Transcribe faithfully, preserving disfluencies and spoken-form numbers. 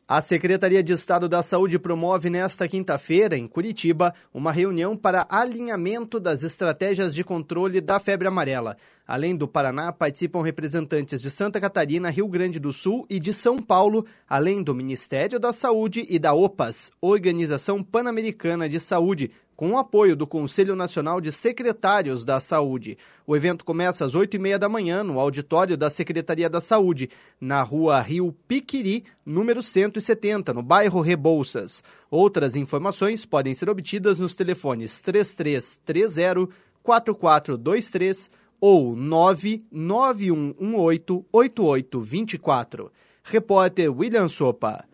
A Secretaria de Estado da Saúde promove nesta quinta-feira, em Curitiba, uma reunião para alinhamento das estratégias de controle da febre amarela. Além do Paraná, participam representantes de Santa Catarina, Rio Grande do Sul e de São Paulo, além do Ministério da Saúde e da O P A S, Organização Pan-Americana de Saúde, com o apoio do Conselho Nacional de Secretários da Saúde. O evento começa às oito e meia da manhã no auditório da Secretaria da Saúde, na rua Rio Piquiri, número cento e setenta, no bairro Rebouças. Outras informações podem ser obtidas nos telefones três três três zero, quatro quatro dois três ou nove nove um um oito, oito oito dois quatro. Repórter William Sopa.